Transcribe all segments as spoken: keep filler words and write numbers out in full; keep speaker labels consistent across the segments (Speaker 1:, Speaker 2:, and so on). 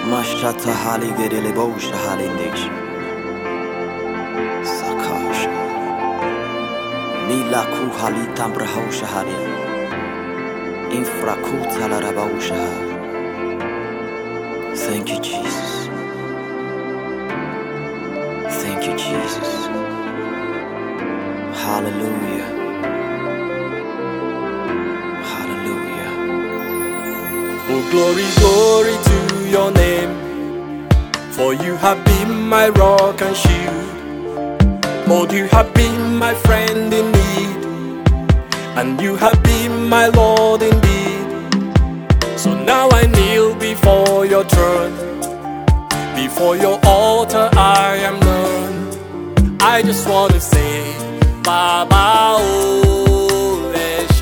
Speaker 1: Mashata hali gedele bosha halindesh. Sakasha. Mila ku hali tambrahosha halia. Infrakuta la rabosha. Thank you, Jesus. Thank you, Jesus. Hallelujah. Hallelujah.
Speaker 2: Oh, glory, glory to your name. For you have been my rock and shield. Oh, you have been my friend in need. And you have been my Lord indeed. So now I kneel before your throne. Before your altar I am known. I just want to say, Baba O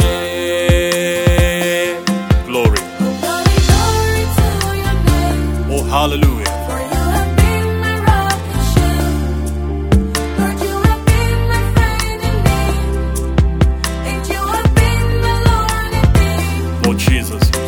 Speaker 2: Eshe. Glory.
Speaker 3: Oh, glory, glory to your name.
Speaker 2: Oh, hallelujah.
Speaker 3: For you have been my rock and shield. Lord, you have been my friend in need. And you have been my Lord indeed.
Speaker 2: Oh, Jesus.